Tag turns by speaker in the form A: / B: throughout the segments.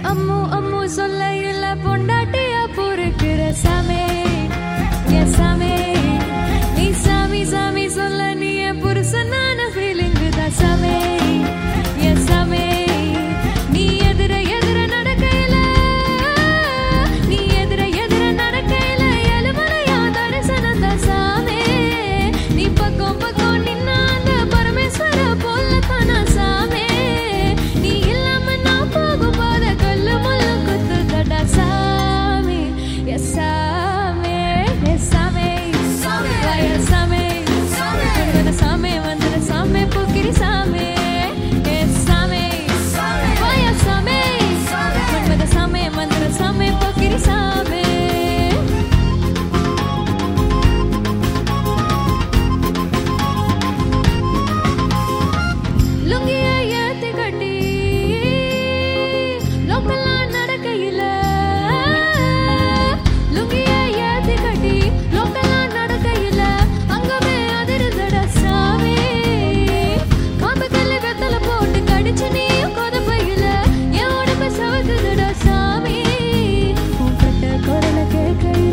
A: அம்மு அம்மு சொல்ல இல்ல பொண்டாட்டியா பொறுக்கிற சாமே என் சாமே. நீ சாமி சாமி சொல்ல நீ என் புருஷனான ஃபீலிங்கு தான் சாமே என் சாமே. நீ எதிர எதிர நடக்கையில நீ எதிர எதிர நடக்கையில எலுமலையா தரிசனம் தான் சாமே. நீ பக்கம் பக்கம் நின்னா அந்த பரமேஸ்வர போல தானா சாமே. நீ இல்லாம நான் போகும் போத கல்லு முள்ளு குத்து தடா சாமி எஸ் சாமே எஸ் சாமே வய சாமே சாமே வந்துட சாமே போக்கிரி சாமே எஸ் சாமே வய சாமே மன்மத சாமே வந்துட சாமே போக்கிரி சாமே. லுங்கிய ஏத்தி கட்டி லோக்கலா நடக்கையில லுங்கிய ஏத்தி கட்டி லோக்கலா நடக்கையில அங்கமே அதிருந்தட சாமி. காம்பு கல்லு வெத்தல போட்டு கடிச்சு நீயும் கொதப்பையில என் உடம்பு சவக்குதுடா சாமி. உன் கட்ட குரல கேட்கையில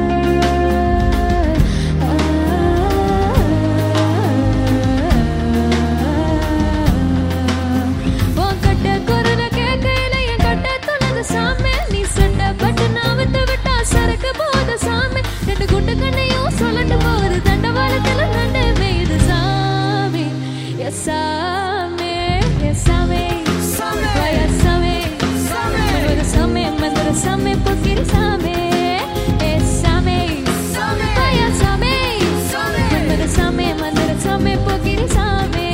A: உன் கட்ட குரல கேட்கையில என் கட்ட துணது சாமி. நீ சண்டை பட்டு நான் விட்டு விட்டா சரக்கு போது சாமி. ரெண்டு குண்டு கண்ணையும் சொல்லட்டு போகுது தண்டவாளத்துல நண்டு மேயுது சாமி எஸ் சாமி எஸ் சாமி வய சாமி மன்மத சாமி மந்திர சாமி பொக்கிரி சாமி எஸ் சாமி வய சாமி மன்மத சாமி மந்திர சாமி பொக்கிரி சாமி.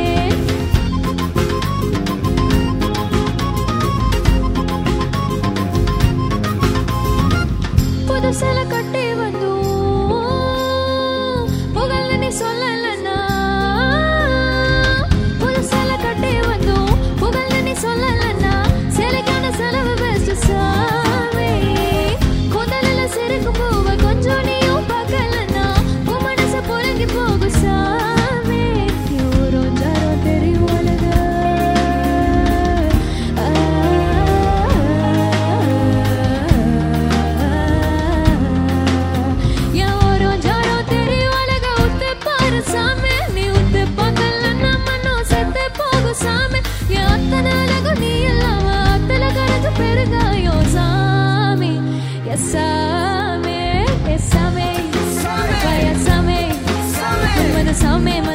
A: புது சேலை கட்டி வந்தோம் புகழ்ந்து நீ சொல்லலன்னா. புது சேலை கட்டி வந்தோம் புகழ்ந்து நீ சொல்லலன்னா. சேலைக்கான செலவு பெஸ்ட் சாமி. கூந்தலில சிறுக்கும் பூவை கொஞ்சம் நீயும் பார்க்கலன்னா உன் மனசு புரங்கி போகும் சாமி. எவ்வளோ ஜாரம் தெரியும் உலக எவ்வளோ ஜாரம் தெரியும் உலக உத்து பாரு சாமி. நீ உத்து பார்க்கலன்னா மனம் செத்து போகும் சாமி. என் அத்தனை அழகும் நீ இல்லாம அத்தனை கரைஞ்சு பெருகாயும் சாமி எஸ் சாமி எஸ் சாமி வய சாமி மன்மத சாமி